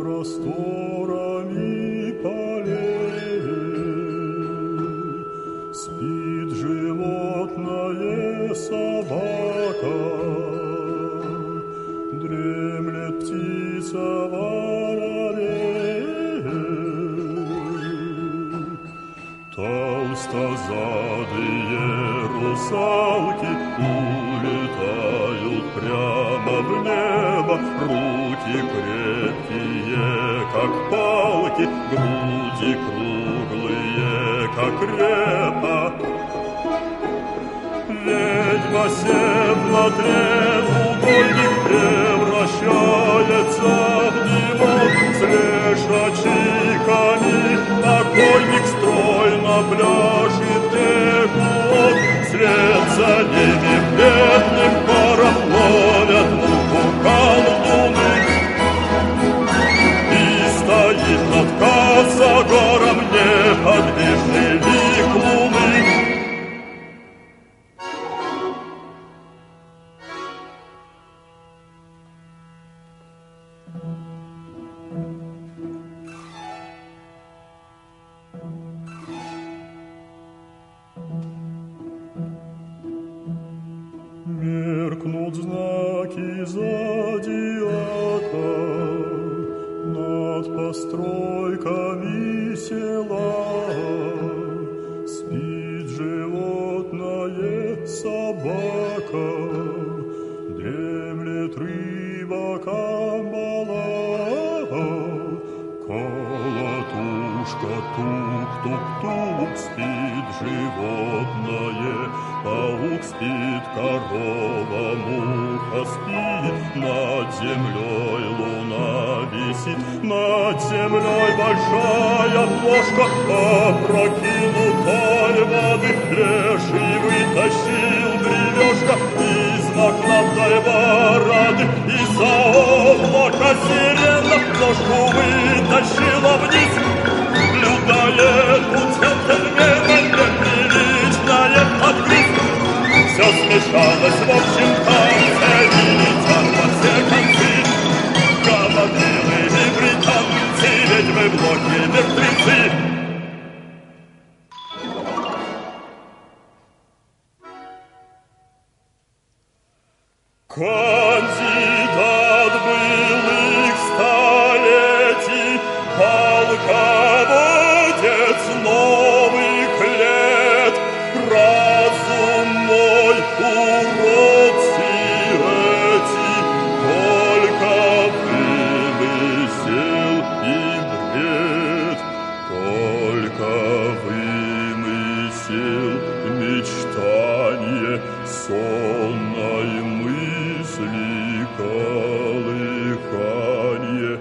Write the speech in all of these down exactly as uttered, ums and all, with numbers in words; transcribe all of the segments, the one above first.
просторами полей. Спит животное собака, дремлет птица воробей. Толстозадые русалки улетают прямо в небо, руки крепкие, как палки, груди круглые, как репа. Ведьма, сев на треугольник, превращается в него с лешачиками. Покойник стройно пляшет текут, вслед за ними бедным хором ловят муху колдуны. И стоит над Косогором неподвижный лик луны. Меркнут знаки зодиака над постройками села. Спит животное собака, дремлет рыба камбала. Колотушка тук-тук-тук, спит животное, паук спит, корова, муха спит, над землей луна висит, над землей большая плошка опрокинутой воды. Леший вытащил бревешко из мохнатой бороды, из-за облака сирена плошку вытащила вниз. Блюдает тут джентльмена неприличное отгриз. Все смешалось в общем танце, и летят во все концы. Гаванилы и британцы, ведьмы, блоки, мертвецы. Кандидат былых столетий, полководец новых лет, разум мой, уродцы эти, только вымысел и бред, только вымысел, мечтание сонной мысли, колыхание,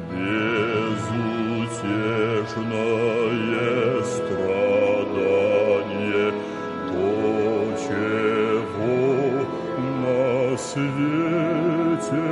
безутешное страдание, то, чего на свете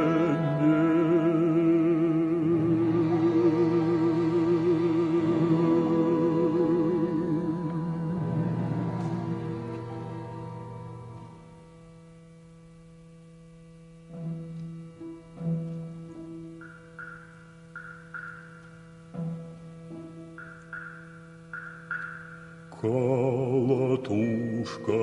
колотушка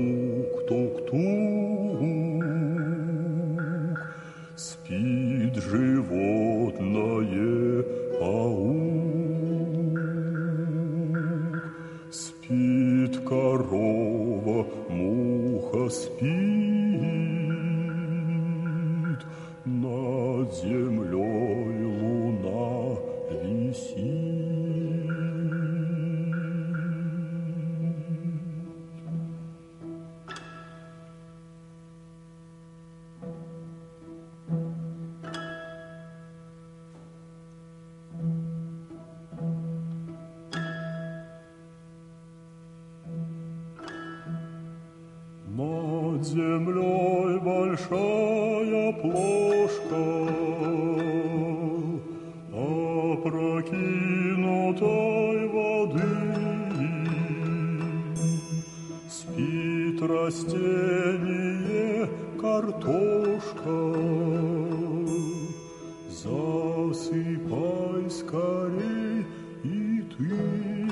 тук-тук-тук, спит животное, паук, спит корова, муха спит, над землей луна висит. Над землей большая плошка опрокинутой воды. Спит растение, картошка, за засыпай скорей и ты.